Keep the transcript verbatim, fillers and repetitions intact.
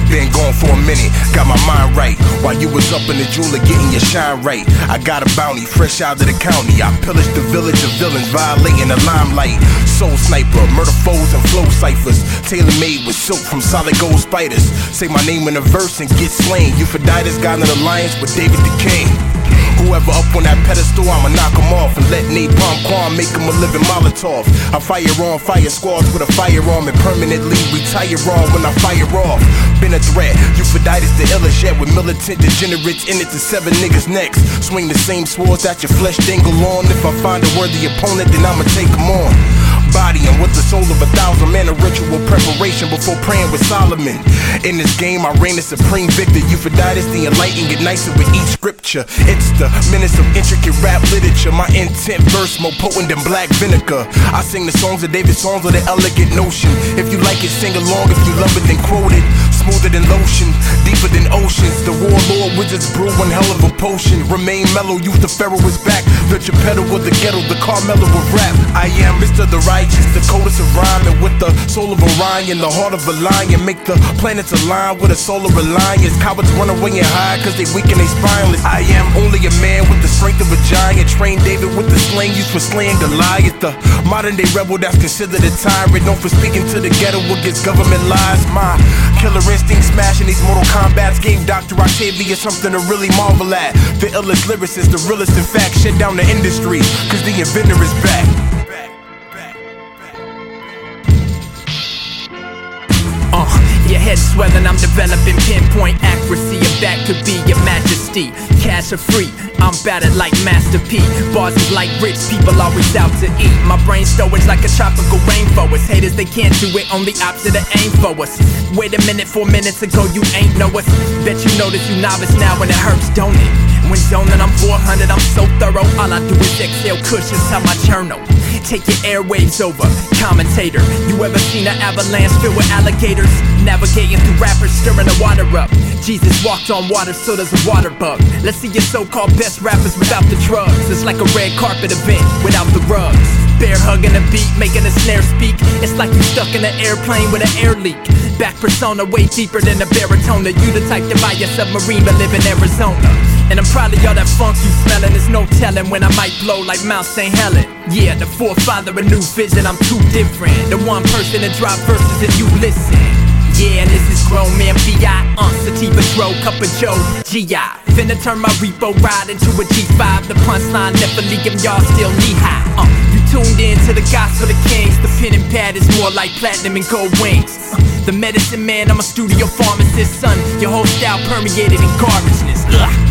been gone for a minute, got my mind right. While you was up in the jeweler getting your shine right, I got a bounty, fresh out of the county. I pillaged the village of villains, violating the limelight. Soul sniper, murder foes and flow ciphers, tailor-made with silk from solid gold spiders. Say my name in a verse and get slain. Euphoditus got an alliance with David the King. Whoever up on that pedestal, I'ma knock him off and let Napalm Quan make him a living Molotov. I fire on fire squads with a firearm and permanently retire on when I fire off. Been a threat, Euphoditus the illest yet, with militant degenerates in it to seven niggas necks. Swing the same swords that your flesh dangle on. If I find a worthy opponent, then I'ma take him on. Body and with the soul of a thousand men, a ritual preparation before praying with Solomon. In this game, I reign the supreme victor. Euphoditus the enlightened, get nicer with each scripture. It's the menace of intricate rap literature. My intent verse more potent than black vinegar. I sing the songs of David, songs of the elegant notion. If you like it, sing along. If you love it, then quote it. Smoother than lotion, deeper than oceans. The warlord wizards brew one hell of a potion. Remain mellow, youth the pharaoh is back. The Geppetto of the ghetto, the Carmelo of rap. I am Mister the righteous, the coldest of rhyme. And with the soul of Orion, the heart of a lion, make the planets align with a solar alliance. Cowards run away and hide cause they weak and they spineless. I am only a man with the strength of a giant. Trained David with the slang used for slaying Goliath. The modern day rebel that's considered a tyrant, known for speaking to the ghetto against government lies. My killer instinct smashing these Mortal Kombats gave Doctor Octavius something to really marvel at. The illest lyricist, the realest in fact, shut down the industry cause the inventor is back. Uh, your head swelling, I'm developing pinpoint accuracy. Your back could be your majesty. Cash are free, I'm battered like Master P. Bars is like rich people always out to eat. My brain storage like a tropical rainforest. Haters, they can't do it, only opposite of aim for us. Wait a minute, four minutes ago you ain't know us. Bet you notice you novice now when it hurts, don't it? When zoning, I'm four hundred, I'm so thorough. All I do is exhale cushions, how my journal. Take your airwaves over, commentator. You ever seen an avalanche filled with alligators? Navigating through rappers, stirring the water up. Jesus walked on water, so does a water bug. Let's see your so-called best rappers without the drugs. It's like a red carpet event without the rugs. Bear hugging a beat, making a snare speak. It's like you stuck in an airplane with an air leak. Back persona way deeper than a baritone. You the type to buy a submarine but live in Arizona. And I'm proud of y'all that funk you smelling. There's no telling when I might blow like Mount Saint Helen. Yeah, the forefather of new vision, I'm too different. The one person that drop verses and you listen. Yeah, this is grown man B I Uh, Sativa Dro, Cup of Joe, G I Finna turn my repo ride into a G five. The punchline never leak him, y'all still knee high. Uh, you tuned in to the gospel of the kings. The pen and pad is more like platinum and gold wings. Uh, the medicine man, I'm a studio pharmacist, son. Your whole style permeated in garbageness. Ugh.